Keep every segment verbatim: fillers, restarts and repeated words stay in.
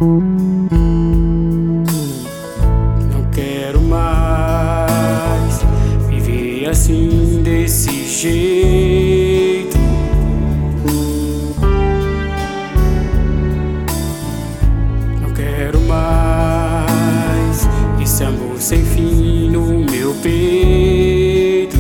Não quero mais viver assim, desse jeito. Não quero mais esse amor sem fim no meu peito.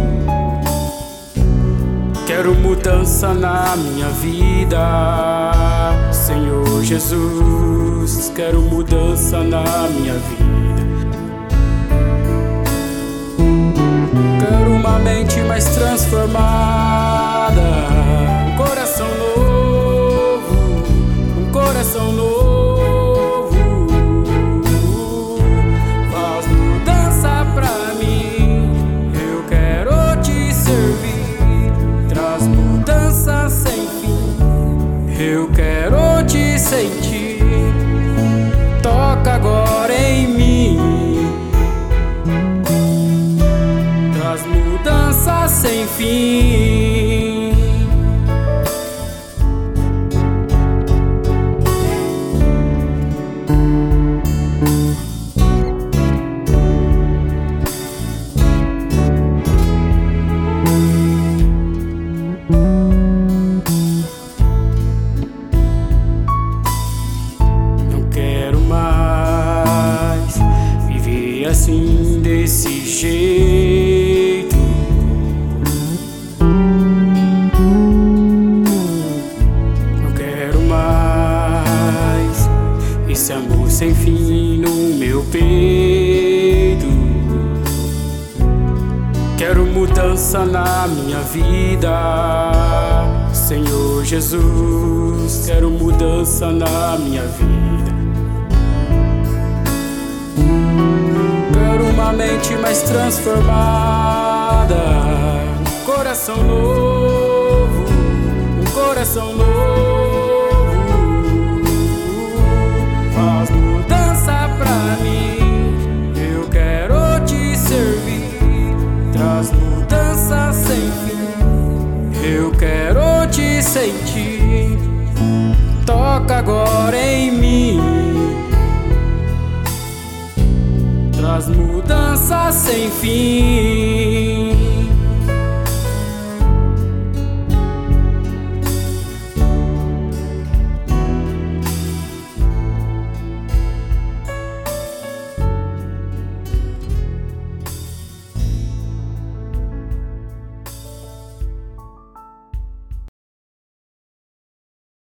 Quero mudança na minha vida, Senhor Jesus. Quero mudança na minha vida. Quero uma mente mais transformada, um coração novo, um coração novo. Faz mudança pra mim, eu quero te servir. Traz mudança sem fim, eu quero te sentir. Toca agora em mim, traz mudança sem fim. Assim, desse jeito. Não quero mais esse amor sem fim no meu peito. Quero mudança na minha vida, Senhor Jesus. Quero mudança na minha vida. Uma mente mais transformada, um coração novo, um coração novo. Faz mudança pra mim, eu quero te servir. Traz mudança sem fim, eu quero te sentir. Toca agora em mim, traz mudança sem fim.